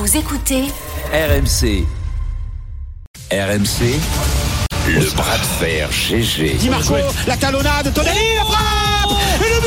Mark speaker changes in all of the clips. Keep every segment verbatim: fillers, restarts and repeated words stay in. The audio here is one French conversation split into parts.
Speaker 1: Vous écoutez
Speaker 2: R M C. R M C, le bras de fer G G.
Speaker 3: Di Marco, la talonnade, Tonelli, la frappe et le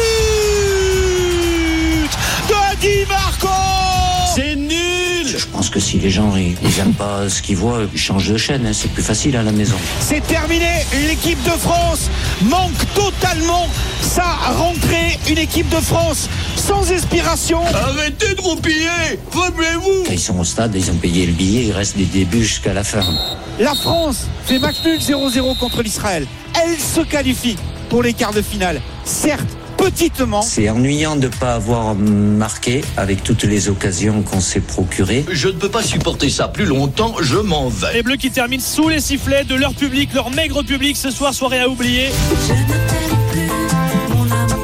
Speaker 3: but de Di Marco. C'est nul.
Speaker 4: Je pense que si les gens ils, ils aiment pas ce qu'ils voient, ils changent de chaîne, hein, c'est plus facile à la maison.
Speaker 3: C'est terminé, l'équipe de France manque totalement sa rentrée, une équipe de France sans inspiration.
Speaker 2: Arrêtez de roupiller, rappelez-vous.
Speaker 4: Ils sont au stade, ils ont payé le billet, il reste des débuts jusqu'à la fin.
Speaker 3: La France fait match nul zéro zéro contre l'Israël. Elle se qualifie pour les quarts de finale. Certes, petitement.
Speaker 4: C'est ennuyant de ne pas avoir marqué avec toutes les occasions qu'on s'est procurées.
Speaker 2: Je ne peux pas supporter ça plus longtemps, je m'en vais.
Speaker 5: Les Bleus qui terminent sous les sifflets de leur public, leur maigre public ce soir, soirée à oublier.
Speaker 6: Je ne t'aime plus, mon amour.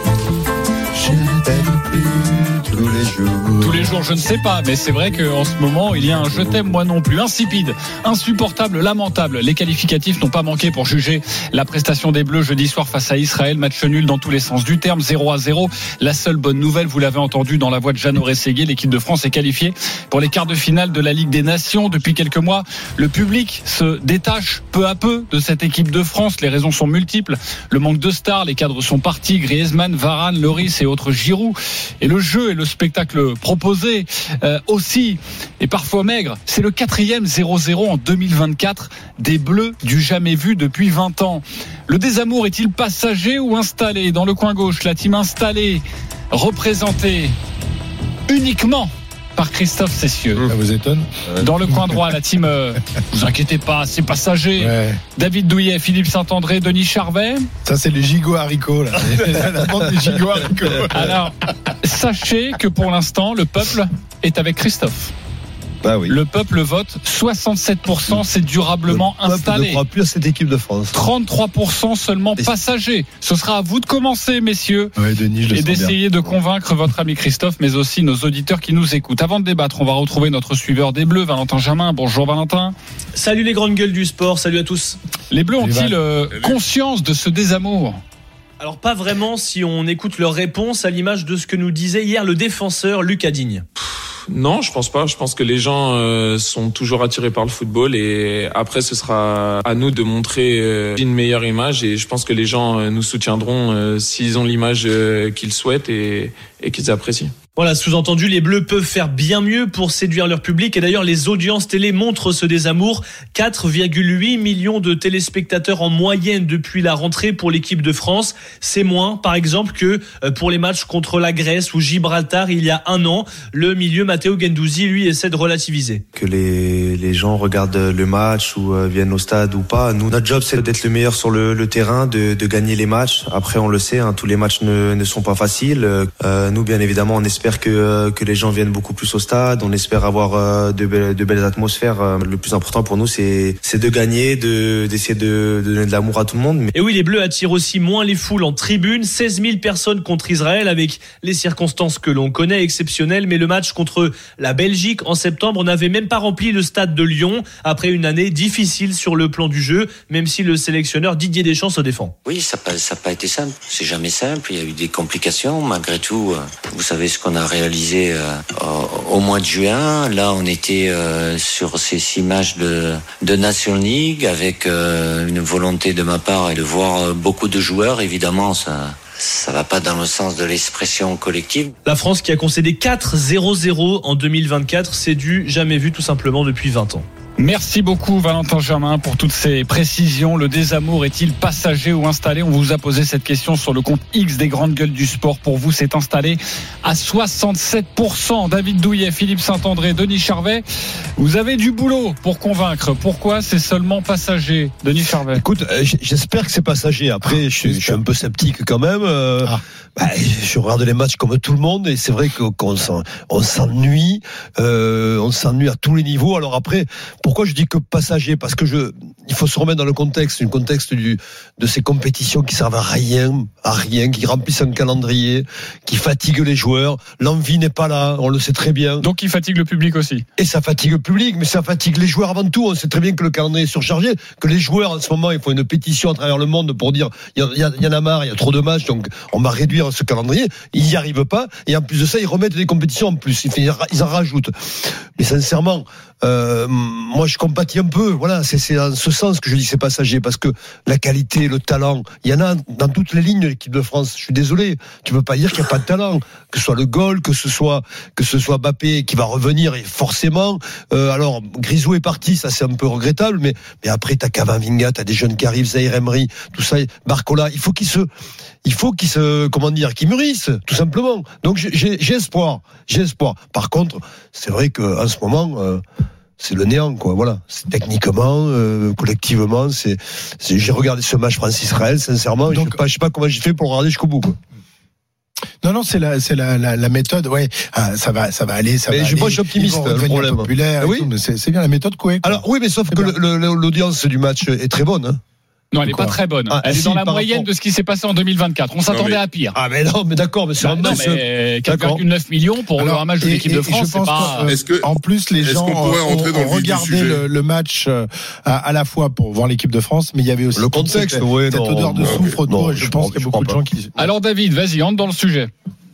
Speaker 6: Je ne t'aime plus tous les jours.
Speaker 7: Tous les jours, je ne sais pas, mais c'est vrai qu'en ce moment, il y a un je t'aime moi non plus, insipide, insupportable, lamentable. Les qualificatifs n'ont pas manqué pour juger la prestation des Bleus jeudi soir face à Israël. Match nul dans tous les sens du terme, zéro à zéro. La seule bonne nouvelle, vous l'avez entendu dans la voix de Jeannot Rességuier, l'équipe de France est qualifiée pour les quarts de finale de la Ligue des Nations. Depuis quelques mois, le public se détache peu à peu de cette équipe de France. Les raisons sont multiples. Le manque de stars, les cadres sont partis, Griezmann, Varane, Lloris et autres Giroud. Et le jeu et le spectacle proposé euh, aussi, et parfois maigre. C'est le quatrième zéro zéro en deux mille vingt-quatre des Bleus du jamais vu depuis vingt ans. Le désamour est-il passager ou installé? Dans le coin gauche, la team installée, représentée uniquement par Christophe Cessieux.
Speaker 8: Ça vous étonne?
Speaker 7: Dans le coin droit, la team, euh, vous inquiétez pas, c'est passager.
Speaker 8: Ouais.
Speaker 7: David Douillet, Philippe Saint-André, Denis Charvet.
Speaker 8: Ça, c'est les gigots haricots, là. La bande des gigots haricots.
Speaker 7: Alors, sachez que pour l'instant, le peuple est avec Christophe.
Speaker 9: Bah oui.
Speaker 7: Le peuple vote, soixante-sept pour cent, c'est durablement
Speaker 9: le
Speaker 7: installé.
Speaker 9: Le peuple ne croit plus à cette équipe de France.
Speaker 7: trente-trois pour cent seulement passagers. Ce sera à vous de commencer, messieurs,
Speaker 8: Ouais, Denis, je le
Speaker 7: et
Speaker 8: sens
Speaker 7: d'essayer
Speaker 8: bien.
Speaker 7: de convaincre votre ami Christophe, mais aussi nos auditeurs qui nous écoutent. Avant de débattre, on va retrouver notre suiveur des Bleus, Valentin Jamin. Bonjour Valentin.
Speaker 5: Salut les grandes gueules du sport, salut à tous.
Speaker 7: Les Bleus
Speaker 8: Salut,
Speaker 7: ont-ils euh, conscience de ce désamour?
Speaker 5: Alors pas vraiment si on écoute leur réponse à l'image de ce que nous disait hier le défenseur Lucas Digne.
Speaker 10: Non, je pense pas. Je pense que les gens euh, sont toujours attirés par le football et après ce sera à nous de montrer euh, une meilleure image et je pense que les gens euh, nous soutiendront euh, s'ils ont l'image euh, qu'ils souhaitent et, et qu'ils apprécient.
Speaker 5: Voilà, sous-entendu, les Bleus peuvent faire bien mieux pour séduire leur public. Et d'ailleurs, les audiences télé montrent ce désamour. quatre virgule huit millions de téléspectateurs en moyenne depuis la rentrée pour l'équipe de France. C'est moins, par exemple, que pour les matchs contre la Grèce ou Gibraltar il y a un an. Le milieu Matteo Guendouzi, lui, essaie de relativiser.
Speaker 11: Que les, les gens regardent le match ou euh, viennent au stade ou pas. Nous, notre job, c'est d'être le meilleur sur le, le terrain, de, de gagner les matchs. Après, on le sait, hein, tous les matchs ne, ne sont pas faciles. Euh, nous, bien évidemment, on espère que que les gens viennent beaucoup plus au stade. On espère avoir euh, de, belles, de belles atmosphères. Euh, le plus important pour nous, c'est c'est de gagner, de d'essayer de, de donner de l'amour à tout le monde.
Speaker 5: Et oui, les Bleus attirent aussi moins les foules en tribune. seize mille personnes contre Israël avec les circonstances que l'on connaît, exceptionnelles. Mais le match contre la Belgique en septembre n'avait même pas rempli le stade de Lyon après une année difficile sur le plan du jeu, même si le sélectionneur Didier Deschamps se défend.
Speaker 4: Oui, ça n'a pas, pas été simple. C'est jamais simple. Il y a eu des complications. Malgré tout, vous savez ce qu'on a réalisé euh, au, au mois de juin. Là, on était euh, sur ces six matchs de, de Nation League avec euh, une volonté de ma part de voir beaucoup de joueurs. Évidemment, ça... ça va pas dans le sens de l'expression collective.
Speaker 5: La France qui a concédé quatre zéro zéro en deux mille vingt-quatre, c'est du jamais vu tout simplement depuis vingt ans.
Speaker 7: Merci beaucoup Valentin Germain pour toutes ces précisions. Le désamour est-il passager ou installé? On vous a posé cette question sur le compte X des grandes gueules du sport. Pour vous, c'est installé à soixante-sept pour cent. David Douillet, Philippe Saint-André, Denis Charvet, vous avez du boulot pour convaincre. Pourquoi c'est seulement passager? Denis Charvet.
Speaker 9: Écoute, euh, j'espère que c'est passager. Après, je, je suis un peu sceptique quand même. Euh, ah. bah, je regarde les matchs comme tout le monde et c'est vrai qu'on s'en, on s'ennuie. Euh, on s'ennuie à tous les niveaux. Alors après, pour pourquoi je dis que passager? Parce que je, il faut se remettre dans le contexte, une contexte du, de ces compétitions qui servent à rien, à rien, qui remplissent un calendrier, qui fatiguent les joueurs. L'envie n'est pas là, on le sait très bien.
Speaker 7: Donc, il fatigue le public aussi.
Speaker 9: Et ça fatigue le public, mais ça fatigue les joueurs avant tout. On sait très bien que le calendrier est surchargé, que les joueurs, en ce moment, ils font une pétition à travers le monde pour dire, il y, y, y en a marre, il y a trop de matchs, donc on va réduire ce calendrier. Ils n'y arrivent pas, et en plus de ça, ils remettent des compétitions en plus. Ils en rajoutent. Mais sincèrement, euh, moi je compatis un peu. Voilà, c'est, c'est dans ce sens que je dis que c'est passager, parce que la qualité, le talent, il y en a dans toutes les lignes de l'équipe de France. Je suis désolé, tu peux pas dire qu'il n'y a pas de talent, que ce soit Le Gol, que ce soit que ce soit Mbappé qui va revenir, et forcément. Euh, alors Grisou est parti, ça c'est un peu regrettable, mais mais après t'as Camavinga, t'as des jeunes qui arrivent, Zaïre Emery, tout ça, Barcola, il faut qu'ils se il faut qu'ils se comment dire, qu'ils mûrissent, tout simplement. Donc j'ai, j'ai espoir, j'ai espoir. Par contre, c'est vrai que en ce moment. Euh, c'est le néant, quoi. Voilà. C'est techniquement, euh, collectivement, c'est, c'est. J'ai regardé ce match France-Israël, sincèrement. Donc, je sais pas, je sais pas comment j'ai fait pour le regarder jusqu'au bout, quoi.
Speaker 8: Non, non, c'est la, c'est la, la, la méthode. Ouais, ah, ça va, ça va aller, ça
Speaker 9: mais
Speaker 8: va
Speaker 9: je,
Speaker 8: aller.
Speaker 9: Moi, je suis optimiste. Le problème.
Speaker 8: Populaire, oui. Tout, mais c'est, c'est bien la méthode Coué.
Speaker 9: Alors oui, mais sauf c'est que le, le, l'audience du match est très bonne. Hein.
Speaker 7: Non, elle n'est pas très bonne. Ah, elle est si, dans la moyenne rapport... de ce qui s'est passé en deux mille vingt-quatre. On s'attendait
Speaker 9: mais...
Speaker 7: à pire.
Speaker 9: Ah, mais non, mais d'accord, mais c'est
Speaker 7: bah, un non, mais quatre virgule neuf millions pour Alors, un match de et, l'équipe de France, c'est pas.
Speaker 8: Est-ce que, en plus, les gens ont regardé le, le match à, à la fois pour voir l'équipe de France, mais il y avait aussi
Speaker 9: le contexte,
Speaker 8: cette,
Speaker 9: ouais,
Speaker 8: cette
Speaker 9: non,
Speaker 8: odeur de
Speaker 9: non,
Speaker 8: soufre autour.
Speaker 9: non,
Speaker 8: et je, je pense qu'il y a beaucoup de gens qui.
Speaker 7: Alors, David, vas-y, entre dans le sujet.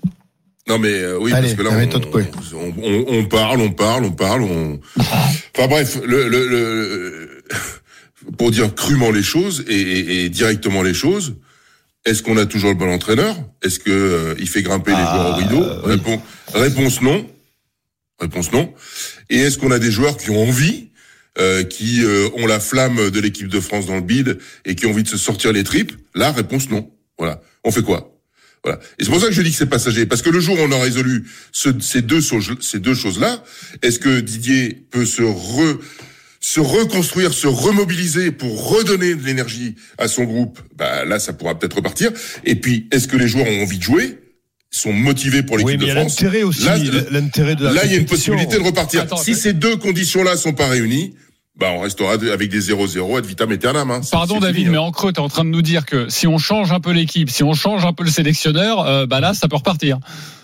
Speaker 1: Non mais euh, oui
Speaker 8: Allez,
Speaker 1: parce que là
Speaker 8: on,
Speaker 1: on, on, on parle, on parle, on parle, on. Enfin bref, le, le, le... pour dire crûment les choses et, et, et directement les choses, est-ce qu'on a toujours le bon entraîneur ? Est-ce que euh, il fait grimper ah, les joueurs au rideau ? euh, oui. Réponse, réponse non. Réponse non. Et est-ce qu'on a des joueurs qui ont envie, euh, qui euh, ont la flamme de l'équipe de France dans le bide et qui ont envie de se sortir les tripes ? Là, réponse non. Voilà. On fait quoi ? Voilà. Et c'est pour ça que je dis que c'est passager. Parce que le jour où on a résolu ce, ces deux, ces deux choses-là, est-ce que Didier peut se re, se reconstruire, se remobiliser pour redonner de l'énergie à son groupe? Bah, là, ça pourra peut-être repartir. Et puis, est-ce que les joueurs ont envie de jouer? Sont motivés pour l'équipe
Speaker 9: oui,
Speaker 1: de France?
Speaker 9: L'intérêt aussi, là, l'intérêt de la
Speaker 1: là, il y a une possibilité de repartir.
Speaker 7: Attends,
Speaker 1: si ces deux conditions-là sont pas réunies, bah, on restera avec des zéro zéro ad vitam aeternam. Hein.
Speaker 7: Pardon, c'est David, fini, mais en creux, t'es en train de nous dire que si on change un peu l'équipe, si on change un peu le sélectionneur, euh, bah là, ça peut repartir.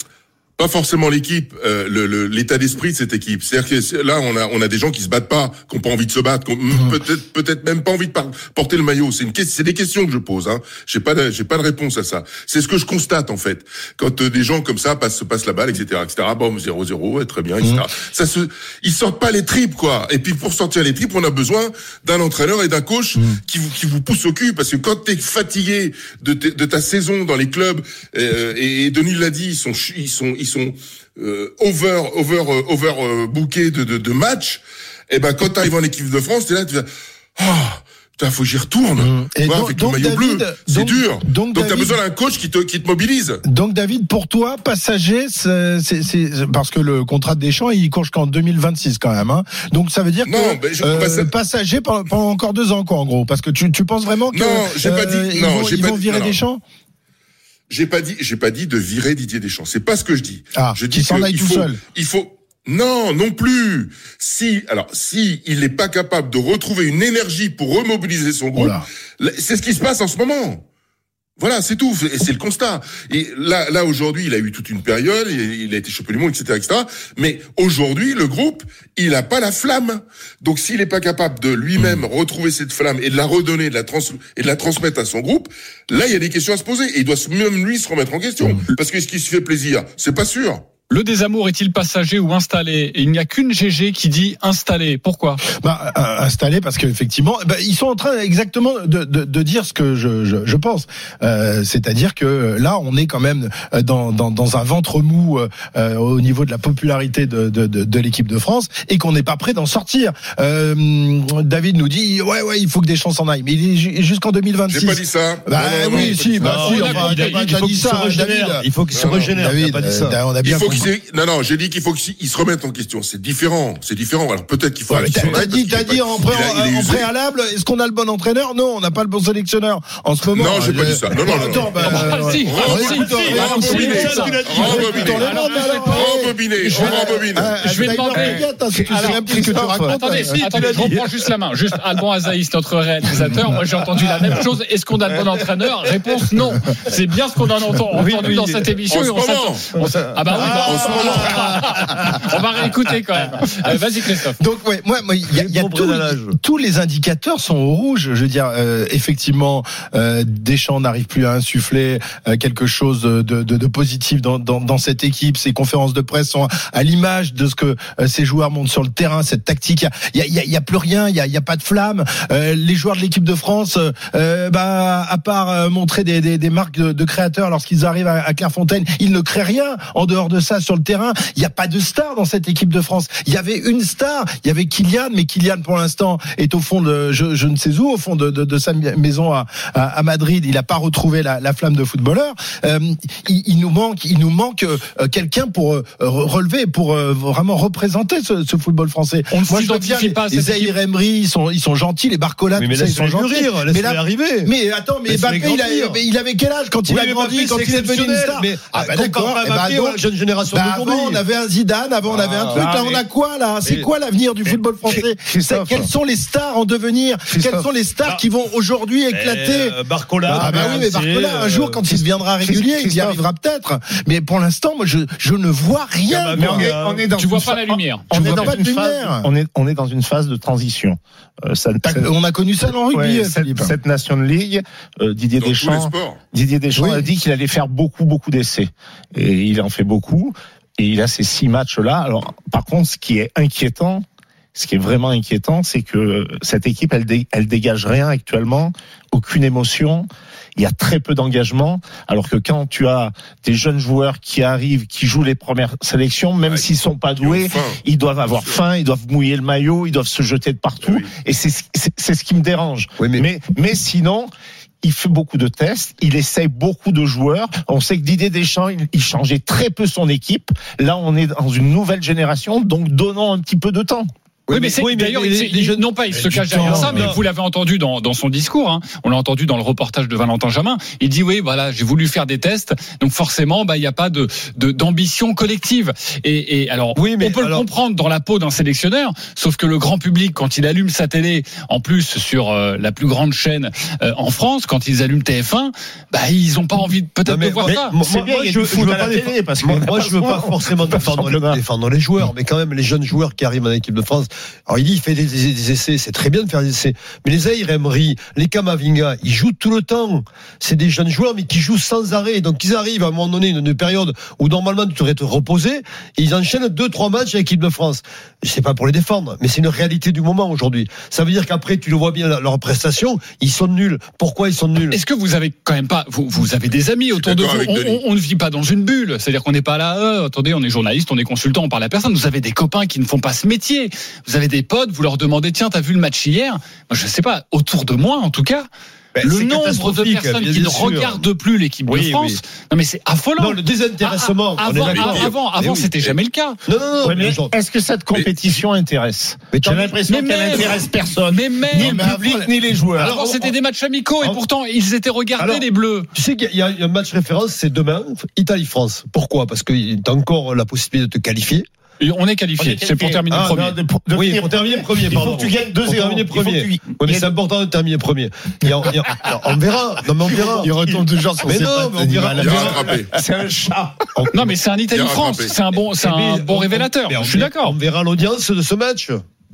Speaker 1: Pas forcément l'équipe, euh, le, le, l'état d'esprit de cette équipe. C'est-à-dire que là, on a, on a des gens qui se battent pas, qui ont pas envie de se battre, qui ont mmh. peut-être, peut-être même pas envie de par- porter le maillot. C'est une, c'est des questions que je pose. Hein. J'ai pas, de, j'ai pas de réponse à ça. C'est ce que je constate en fait. Quand euh, des gens comme ça passent, se passent la balle, et cetera, et cetera. Bon, zéro zéro, ouais, très bien, et cetera. Mmh. Ça se, ils sortent pas les tripes, quoi. Et puis pour sortir les tripes, on a besoin d'un entraîneur et d'un coach mmh. qui vous, qui vous pousse au cul, parce que quand t'es fatigué de, te, de ta saison dans les clubs, euh, et, et Denis l'a dit, ils sont, ils sont, ils sont Euh, over, over, euh, over euh, booké de, de, de matchs, et ben quand t'arrives en équipe de France, t'es là, tu vas, ah, oh, putain, faut que j'y retourne. Mmh. Et ouais, donc, avec donc, le maillot David, bleu, c'est donc, dur. Donc, donc David, t'as besoin d'un coach qui te, qui te mobilise.
Speaker 8: Donc David, pour toi, passager, c'est, c'est, c'est parce que le contrat de Deschamps, il court jusqu'en deux mille vingt-six quand même. Hein. Donc ça veut dire non, que je, euh, passe... passager pendant, pendant encore deux ans, quoi, en gros, parce que tu, tu penses vraiment que
Speaker 1: non, j'ai euh, pas dit,
Speaker 8: ils
Speaker 1: non,
Speaker 8: vont,
Speaker 1: j'ai
Speaker 8: ils
Speaker 1: pas
Speaker 8: vont
Speaker 1: dit,
Speaker 8: virer
Speaker 1: non,
Speaker 8: Deschamps.
Speaker 1: J'ai pas dit, j'ai pas dit de virer Didier Deschamps. C'est pas ce que je dis.
Speaker 8: Ah,
Speaker 1: je dis
Speaker 8: qu'il s'en aille tout
Speaker 1: faut,
Speaker 8: seul.
Speaker 1: Il faut, non, non plus. Si, alors, si il n'est pas capable de retrouver une énergie pour remobiliser son groupe, voilà. C'est ce qui se passe en ce moment. Voilà, c'est tout. Et c'est le constat. Et là, là, aujourd'hui, il a eu toute une période, il a été champion du monde, et cetera, et cetera. Mais aujourd'hui, le groupe, il a pas la flamme. Donc, s'il est pas capable de lui-même mmh. retrouver cette flamme et de la redonner, de la trans, et de la transmettre à son groupe, là, il y a des questions à se poser. Et il doit même lui se remettre en question. Mmh. Parce que ce qui se fait plaisir, c'est pas sûr.
Speaker 7: Le désamour est-il passager ou installé ? Et il n'y a qu'une G G qui dit installé. Pourquoi ?
Speaker 8: Bah, euh, installé parce qu'effectivement, bah, ils sont en train exactement de, de, de dire ce que je, je, je pense. Euh, c'est-à-dire que là, on est quand même dans, dans, dans un ventre mou euh, au niveau de la popularité de, de, de, de l'équipe de France et qu'on n'est pas prêt d'en sortir. Euh, David nous dit ouais ouais, il faut que Deschamps s'en aille, mais il est jusqu'en deux mille vingt-six.
Speaker 1: J'ai pas dit ça.
Speaker 8: Bah non, non, oui, non, si, bah si, enfin, il faut qu'il se régénère.
Speaker 9: Il faut qu'il se régénère.
Speaker 8: David,
Speaker 9: on a bien
Speaker 8: il faut qu'il
Speaker 1: disais, non, non, j'ai dit qu'il faut qu'ils se remettent en question. C'est différent, c'est différent. Alors peut-être qu'il faut.
Speaker 8: Ouais, t'as, t'as dit, t'as dit en, pré- en, en préalable, est-ce qu'on a le bon entraîneur? Non, on n'a pas le bon sélectionneur en ce moment.
Speaker 1: Non, j'ai pas dit ça. Non, non, non.
Speaker 8: Attends, bah,
Speaker 7: Si,
Speaker 1: Rembobiné, rembobine.
Speaker 7: Je vais demander. Attendez, attendez, je reprends juste la main. Juste Alban Azaïs, notre réalisateur. Moi, j'ai entendu la même chose. Est-ce qu'on a le bon entraîneur? Réponse non. C'est bien ce qu'on a entendu dans cette émission.
Speaker 1: En ce moment.
Speaker 7: Ah bah oui, bah, en ce moment. On va réécouter quand même. Euh, vas-y Christophe.
Speaker 8: Donc ouais, moi, moi, il y a, y a tout, tous les indicateurs sont au rouge. Je veux dire, euh, effectivement, euh, Deschamps n'arrive plus à insuffler euh, quelque chose de, de, de positif dans, dans, dans cette équipe. Ses conférences de presse sont à l'image de ce que euh, ces joueurs montrent sur le terrain. Cette tactique, il y a, il y a, il y a plus rien. Il y a, il y a pas de flamme. Euh, les joueurs de l'équipe de France, euh, bah, à part euh, montrer des, des, des marques de, de créateurs lorsqu'ils arrivent à, à Clairefontaine, ils ne créent rien en dehors de ça sur le terrain. Il n'y a pas de star dans cette équipe de France. Il y avait une star, il y avait Kylian, mais Kylian pour l'instant est au fond de je, je ne sais où, au fond de, de, de sa maison à, à, à Madrid. Il n'a pas retrouvé la, la flamme de footballeur. Euh, il, il nous manque, il nous manque euh, quelqu'un pour euh, relever, pour euh, vraiment représenter ce, ce football français.
Speaker 7: On ne
Speaker 8: Moi,
Speaker 7: s'identifie pas à cette
Speaker 8: les Zahir Emery, ils sont, ils sont gentils, les Barcola,
Speaker 9: oui,
Speaker 8: tout
Speaker 9: mais
Speaker 8: ça, ils sont gentils.
Speaker 9: Rire,
Speaker 8: mais là,
Speaker 9: arriver.
Speaker 8: mais attends, mais Mbappé, il, a, il avait quel âge quand il
Speaker 9: oui,
Speaker 8: a grandi, quand il est devenu une star?
Speaker 9: Mais,
Speaker 8: ah, bah, d'accord.
Speaker 9: Eh bah, donc, la jeune génération
Speaker 8: bah,
Speaker 9: d'aujourd'hui.
Speaker 8: Avant, on avait un Zidane, avant, on avait un
Speaker 9: ah,
Speaker 8: truc.
Speaker 9: bah,
Speaker 8: Là, on a quoi, là? C'est quoi l'avenir du football français? Quelles sont les stars en devenir? Quelles sont les stars qui vont aujourd'hui éclater?
Speaker 9: euh, Barcola.
Speaker 8: Ah, bah oui, mais Barcola, un jour, quand il deviendra régulier, il y arrivera peut-être. Mais pour l'instant, moi, je, je ne vois rien.
Speaker 12: Mais on est, on est dans
Speaker 7: tu vois pas la lumière.
Speaker 12: On est dans
Speaker 8: pas
Speaker 12: une phase. On est, on est dans une phase de transition. Euh, ça, ça,
Speaker 8: on a connu ça dans le rugby,
Speaker 12: ouais, cette, cette Nation League, euh, Didier
Speaker 1: dans
Speaker 12: Deschamps, Didier Deschamps oui. a dit qu'il allait faire beaucoup, beaucoup d'essais. Et il en fait beaucoup. Et il a ces six matchs-là. Alors, par contre, ce qui est inquiétant, ce qui est vraiment inquiétant, c'est que cette équipe, elle, dé, elle dégage rien actuellement, aucune émotion. Il y a très peu d'engagement, alors que quand tu as des jeunes joueurs qui arrivent, qui jouent les premières sélections, même ouais, s'ils sont pas doués, ils doivent avoir faim, ils doivent mouiller le maillot, ils doivent se jeter de partout. Oui. Et c'est, c'est, c'est ce qui me dérange. Oui, mais... mais, mais sinon, il fait beaucoup de tests, il essaye beaucoup de joueurs. On sait que Didier Deschamps, il, il changeait très peu son équipe. Là, on est dans une nouvelle génération, donc donnons un petit peu de temps.
Speaker 7: Oui, mais, c'est, oui, mais d'ailleurs, les, les, les jeunes, non pas, il se cache derrière ça, mais vous l'avez entendu dans, dans son discours, hein. On l'a entendu dans le reportage de Valentin Jamin. Il dit, oui, voilà, j'ai voulu faire des tests. Donc, forcément, bah, il n'y a pas de, de, d'ambition collective. Et, et alors, oui, mais on peut alors... le comprendre dans la peau d'un sélectionneur, sauf que le grand public, quand il allume sa télé, en plus, sur euh, la plus grande chaîne euh, en France, quand ils allument T F un, bah, ils n'ont pas envie de, peut-être non, de voir
Speaker 9: mais,
Speaker 7: ça.
Speaker 9: Moi, moi, je, je veux pas télé, parce que moi, moi je veux pas forcément défendre les, défendre les joueurs, mais quand même, les jeunes joueurs qui arrivent en équipe de France. Alors, il dit, il fait des, des, des essais, c'est très bien de faire des essais. Mais les Zahir Emery, les Kamavinga, ils jouent tout le temps. C'est des jeunes joueurs, mais qui jouent sans arrêt. Donc, ils arrivent à un moment donné, une, une période où normalement tu devrais te reposer, et ils enchaînent deux, trois matchs avec l'équipe de France. Je sais pas pour les défendre, mais c'est une réalité du moment aujourd'hui. Ça veut dire qu'après, tu le vois bien, leurs prestations, ils sont nuls. Pourquoi ils sont nuls?
Speaker 7: Est-ce que vous avez quand même pas, vous, vous avez des amis autour de vous? On, on, on ne vit pas dans une bulle. C'est-à-dire qu'on n'est pas là, euh, attendez, on est journaliste, on est consultant, on parle à personne. Vous avez des copains qui ne font pas ce métier. Vous avez des potes, vous leur demandez, tiens, t'as vu le match hier? Moi, je sais pas, autour de moi, en tout cas. Ben, le nombre de personnes qui ne sûr. regardent plus l'équipe oui, de France, oui. non mais c'est affolant.
Speaker 9: Non, le désintéressement.
Speaker 7: Ah, avant, avant, avant, oui. c'était jamais le cas.
Speaker 12: Non, non, non. Oui, mais est-ce que cette compétition mais, intéresse mais J'ai l'impression qu'elle même, n'intéresse personne,
Speaker 7: mais même,
Speaker 12: ni le public, ni les joueurs.
Speaker 7: Avant, c'était des matchs amicaux et pourtant ils étaient regardés alors, les Bleus.
Speaker 9: Tu sais qu'il y a un match référence, c'est demain, Italie-France. Pourquoi? Parce qu'il y a encore la possibilité de te qualifier.
Speaker 7: On est qualifié, c'est pour terminer ah, premier. Non, de,
Speaker 9: de oui, pour terminer premier, pardon. Il faut que tu gagnes deux zéro. Pour terminer premier. Oui, mais c'est important de terminer premier. Et on, et on, alors, on verra. Non, mais on verra.
Speaker 8: Il retombe toujours sur
Speaker 9: mais ses non, mais on verra.
Speaker 12: C'est un chat.
Speaker 7: Non, mais c'est un Italie-France. C'est un bon, c'est un bon révélateur. Je suis d'accord.
Speaker 9: On verra l'audience de ce match.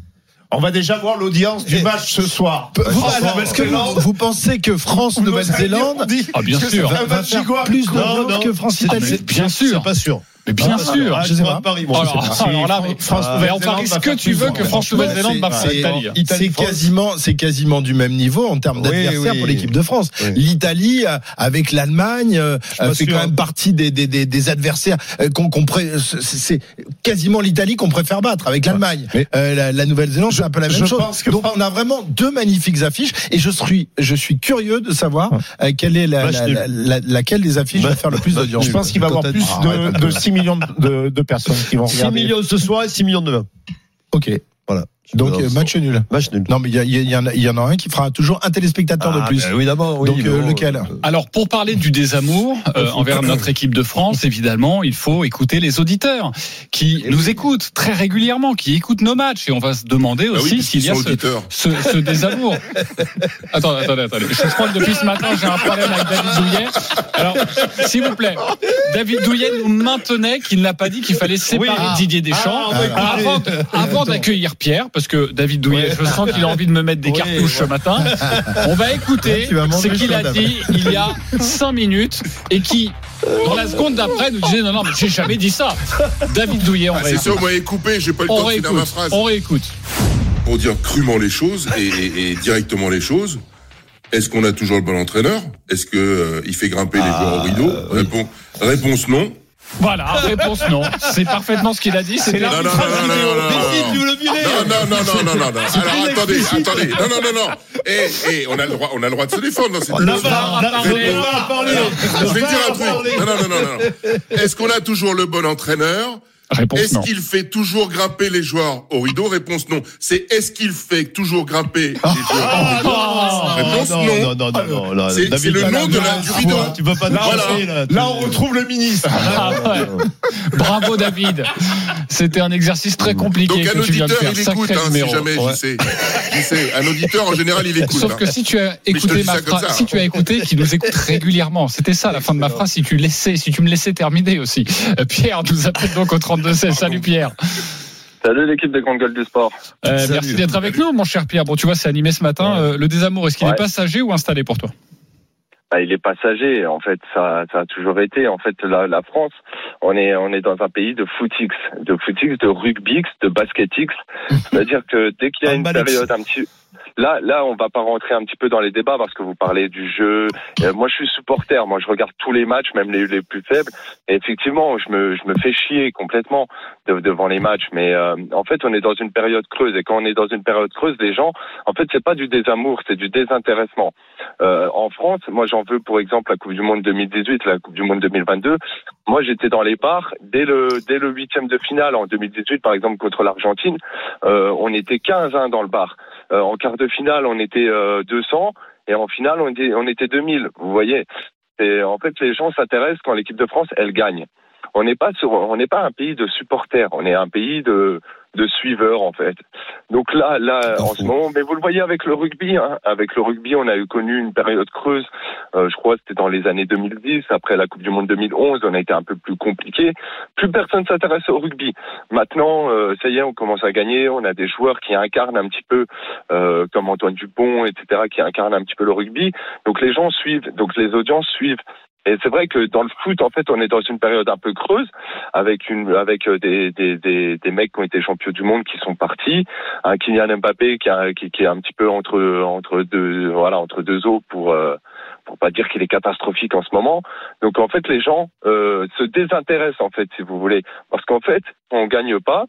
Speaker 12: On va déjà voir l'audience du match ce soir.
Speaker 8: Vous, alors, parce que vous, vous pensez que France-Nouvelle-Zélande
Speaker 7: ah, bien sûr.
Speaker 8: va faire plus d'audience que France-Italie?
Speaker 7: Bien sûr.
Speaker 9: C'est pas sûr.
Speaker 7: Mais bien ah, sûr,
Speaker 9: ah, je sais pas. Paris, moi,
Speaker 7: alors,
Speaker 9: sais pas.
Speaker 7: alors là, France, euh, mais on parie ce que tu veux que France-Nouvelle-Zélande va faire l'Italie.
Speaker 8: C'est quasiment, c'est quasiment du même niveau en termes d'adversaires oui, oui. pour l'équipe de France. Oui. L'Italie, avec l'Allemagne, fait quand même partie des, des, des, des adversaires qu'on, qu'on pré... c'est quasiment l'Italie qu'on préfère battre avec l'Allemagne. Ouais. Euh, la, la Nouvelle-Zélande, c'est un peu la même chose. Donc on a vraiment deux magnifiques affiches et je suis, je suis curieux de savoir ouais. quelle est la, la, la, la, laquelle des affiches bah, va faire le plus d'audience.
Speaker 12: Je pense qu'il va y avoir plus de, de similitudes millions de, de personnes qui vont regarder.
Speaker 9: six millions ce soir et six millions demain.
Speaker 8: Ok.
Speaker 9: Voilà.
Speaker 8: Donc euh, match nul.
Speaker 9: Match nul.
Speaker 8: Non mais il y, y, y, en a, y en a un qui fera toujours un téléspectateur
Speaker 9: ah,
Speaker 8: de plus.
Speaker 9: Ben, évidemment, oui.
Speaker 8: Donc euh, lequel?
Speaker 7: Alors pour parler du désamour euh, envers notre équipe de France, évidemment, il faut écouter les auditeurs qui nous écoutent très régulièrement, qui écoutent nos matchs, et on va se demander aussi ah oui, s'il y a ce, ce, ce désamour. Attendez, attendez, attendez. Je crois que depuis ce matin, j'ai un problème avec David Douillet. Alors, s'il vous plaît, David Douillet nous maintenait qu'il n'a pas dit qu'il fallait séparer oui. Didier Deschamps. Ah, ah, avant, avant d'accueillir Pierre, parce que David Douillet, ouais. je sens qu'il a envie de me mettre des ouais, cartouches ouais. ce matin. On va écouter ce qu'il a dit il y a cinq minutes et qui, dans la seconde d'après, nous disait non, non, mais j'ai jamais dit ça. David Douillet, on
Speaker 1: ah,
Speaker 7: réécoute.
Speaker 1: C'est sûr, vous m'avez coupé, j'ai pas eu le temps de finir ma phrase.
Speaker 7: On réécoute.
Speaker 1: Pour dire crûment les choses et, et, et directement les choses, est-ce qu'on a toujours le bon entraîneur? Est-ce qu'il euh, fait grimper ah, les joueurs au rideau?
Speaker 9: oui.
Speaker 1: Réponse, réponse non.
Speaker 7: Voilà, réponse non. C'est parfaitement ce qu'il a dit. C'est
Speaker 1: non, non, non, non, non, non, non, non, non, non, non, non. Alors attendez, attendez, non, non, non, non. Eh, eh, on a le droit, on a le droit de se défendre dans cette émission. Je vais dire un truc. Non, non, non, non, non. Est-ce qu'on a toujours le bon entraîneur?
Speaker 7: Réponse
Speaker 1: est-ce
Speaker 7: non.
Speaker 1: qu'il fait toujours grimper les joueurs au rideau? Réponse non. C'est est-ce qu'il fait toujours grimper les joueurs au rideau? Réponse non.
Speaker 9: Non, non, non, non, non.
Speaker 1: C'est, c'est le nom de la, du rideau.
Speaker 9: Tu peux pas
Speaker 1: là,
Speaker 9: voilà.
Speaker 1: là,
Speaker 8: là, on retrouve le ministre.
Speaker 7: Ah, ouais. Bravo David. C'était un exercice très compliqué.
Speaker 1: Donc un
Speaker 7: que tu viens de
Speaker 1: auditeur,
Speaker 7: faire.
Speaker 1: il écoute, hein, si jamais, ouais. je sais. Je sais. Un auditeur, en général, il écoute.
Speaker 7: Sauf
Speaker 1: hein.
Speaker 7: que si tu as écouté ma phrase, si tu as écouté, qu'il nous écoute régulièrement. C'était ça la fin de ma phrase. Si tu laissais, si tu me laissais terminer aussi. Pierre nous appelle donc au trente-deux seize. Salut Pierre.
Speaker 13: Salut l'équipe des grandes gueules du sport.
Speaker 7: Euh, merci d'être avec nous, mon cher Pierre. Bon, tu vois, c'est animé ce matin. Euh, le désamour, est-ce qu'il ouais. est passager ou installé pour toi?
Speaker 13: Bah, il est passager. En fait, ça, ça a toujours été. En fait, la, la France, on est, on est dans un pays de footix, de footix, de rugbix, de basketix. C'est-à-dire que dès qu'il y a une période un petit Là, là, on va pas rentrer un petit peu dans les débats parce que vous parlez du jeu. Euh, moi, je suis supporter. Moi, je regarde tous les matchs, même les, les plus faibles. Et effectivement, je me, je me fais chier complètement de, devant les matchs. Mais euh, en fait, on est dans une période creuse. Et quand on est dans une période creuse, les gens, en fait, c'est pas du désamour, c'est du désintéressement. Euh, en France, moi, j'en veux pour exemple la Coupe du Monde deux mille dix-huit, la Coupe du Monde deux mille vingt-deux. Moi, j'étais dans les bars dès le dès le huitième de finale en deux mille dix-huit, par exemple contre l'Argentine. Euh, on était quinze un dans le bar. Euh, en quart de finale, on était euh, deux cents et en finale, on était, on était deux mille. Vous voyez, et en fait, les gens s'intéressent quand l'équipe de France, elle gagne. On n'est pas sur, on n'est pas un pays de supporters, on est un pays de de suiveurs en fait. Donc là, là, en ce moment, mais vous le voyez avec le rugby, hein, avec le rugby, on a eu connu une période creuse. Euh, je crois que c'était dans les années deux mille dix, après la Coupe du Monde deux mille onze, on a été un peu plus compliqué. Plus personne s'intéresse au rugby. Maintenant, euh, ça y est, on commence à gagner. On a des joueurs qui incarnent un petit peu, euh, comme Antoine Dupont, et cetera, qui incarnent un petit peu le rugby. Donc les gens suivent, donc les audiences suivent. Et c'est vrai que dans le foot, en fait, on est dans une période un peu creuse, avec une, avec des, des, des, des mecs qui ont été champions du monde qui sont partis, un Kylian Mbappé qui, a, qui, qui est un petit peu entre, entre deux, voilà, entre deux eaux pour, euh, pour pas dire qu'il est catastrophique en ce moment. Donc en fait, les gens euh, se désintéressent, en fait, si vous voulez, parce qu'en fait, on gagne pas.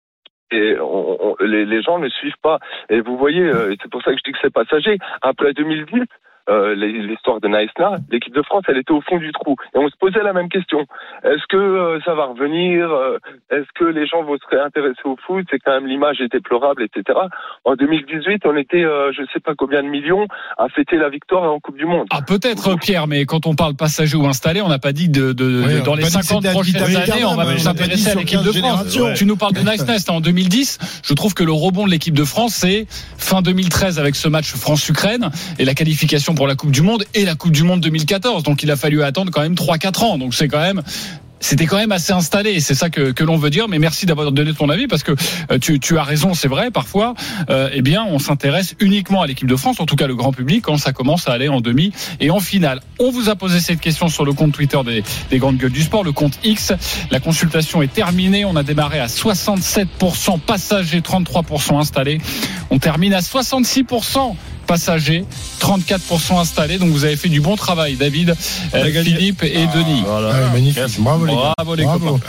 Speaker 13: Et on, on, les, les gens ne suivent pas. Et vous voyez, euh, c'est pour ça que je dis que c'est passager. Après deux mille dix, euh, l'histoire de Naïsna, l'équipe de France, elle était au fond du trou. Et on se posait la même question. Est-ce que euh, ça va revenir? Est-ce que les gens vont se réintéresser au foot? C'est quand même, l'image est déplorable, et cetera. En deux mille dix-huit, on était, euh, je sais pas combien de millions, à fêter la victoire en Coupe du Monde.
Speaker 7: Ah, peut-être, Pierre, mais quand on parle passager ou installé, on n'a pas dit que de, de, oui, de dans les cinquante prochaines années, on va ouais, s'intéresser à l'équipe de France. Ouais. Tu nous parles de Naïsna, c'était en deux mille dix. Je trouve que le rebond de l'équipe de France, c'est fin deux mille treize avec ce match France-Ukraine et la qualification pour la Coupe du Monde et la Coupe du Monde deux mille quatorze. Donc il a fallu attendre quand même trois quatre ans. Donc c'est quand même C'était quand même assez installé, c'est ça que, que l'on veut dire. Mais merci d'avoir donné ton avis parce que euh, tu, tu as raison, c'est vrai. Parfois, euh, eh bien, on s'intéresse uniquement à l'équipe de France, en tout cas le grand public, quand ça commence à aller en demi et en finale. On vous a posé cette question sur le compte Twitter des, des grandes gueules du sport, le compte X. La consultation est terminée. On a démarré à soixante-sept pour cent passagers, trente-trois pour cent installés. On termine à soixante-six pour cent passagers, trente-quatre pour cent installés. Donc vous avez fait du bon travail, David, euh, Philippe et Denis.
Speaker 8: Ah, voilà. Ouais, magnifique. Bravo les gars.
Speaker 7: Bravo les Bravo. copains.